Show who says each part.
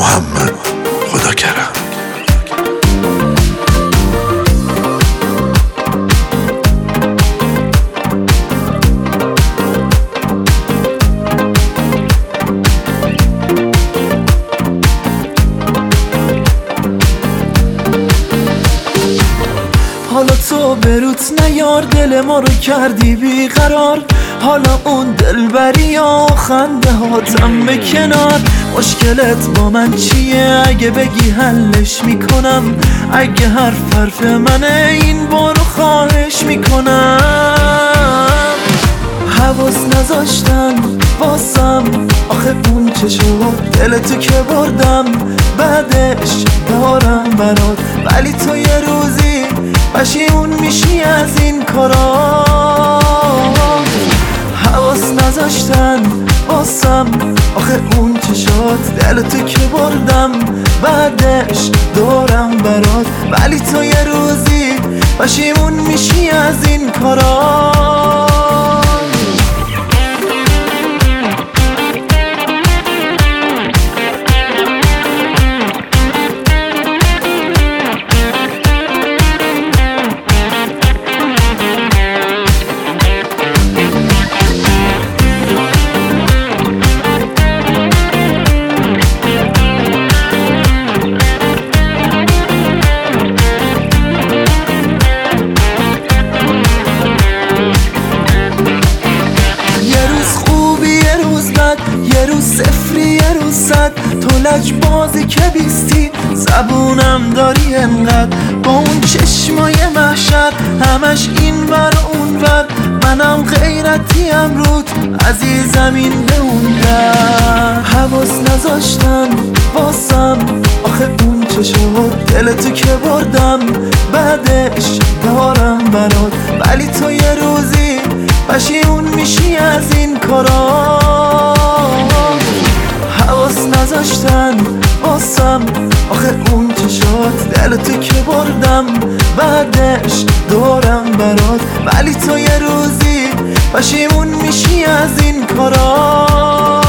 Speaker 1: محمد خدا کرم.
Speaker 2: حالا تو بروت نیار، دل ما رو کردی بیقرار. حالا اون دلبری ها خنده هاتم به کنار. مشکلت با من چیه؟ اگه بگی حلش میکنم. اگه حرف منه این بارو خواهش میکنم. حواس نذاشتن واسم، آخه اون چه شد دلتو که بردم. بعدش دارم برات، ولی تو یه روزی پشیمون میشی از این کارا. حواس نذاشتن واسم، آخه اون چه شد دلتو که بردم. بعدش دارم برات، ولی تو یه روزی پشیمون میشی از این کارا. یه روز صفری یه روز صد، تو لجبازی که بیستی زبونم داری انقدر. با اون چشمای محشر همش این ور اون ور، منم غیرتی رود عزیزم این به اون در. حواس نذاشتن واسم، آخه اون چه شد دلتو که بردم. بعدش دارم برات، ولی تو یه روزی پشیمون میشی از این کارا. حواس نذاشتن واسم، آخه اون چه شد دلتو که بردم. بعدش دارم برات، ولی تو یه روزی پشیمون میشی از این کارا.